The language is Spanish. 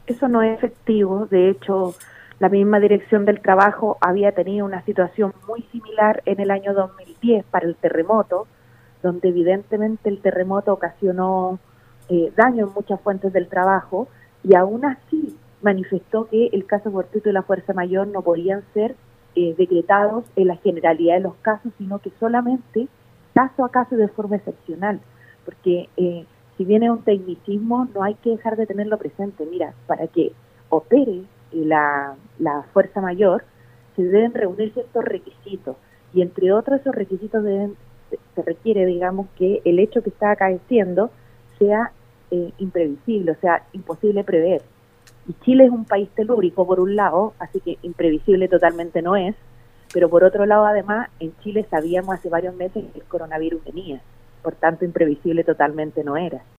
Eso no es efectivo. De hecho, la misma Dirección del Trabajo había tenido una situación muy similar en el año 2010 para el terremoto, donde evidentemente el terremoto ocasionó daño en muchas fuentes del trabajo, y aún así manifestó que el caso fortuito y la fuerza mayor no podían ser decretados en la generalidad de los casos, sino que solamente caso a caso de forma excepcional, porque si bien es un tecnicismo, no hay que dejar de tenerlo presente. Mira, para que opere la fuerza mayor, se deben reunir ciertos requisitos, y entre otros esos requisitos se requiere, digamos, que el hecho que está acaeciendo sea imprevisible, o sea, imposible prever. Y Chile es un país telúrico, por un lado, así que imprevisible totalmente no es, pero por otro lado, además, en Chile sabíamos hace varios meses que el coronavirus venía, por tanto, imprevisible totalmente no era.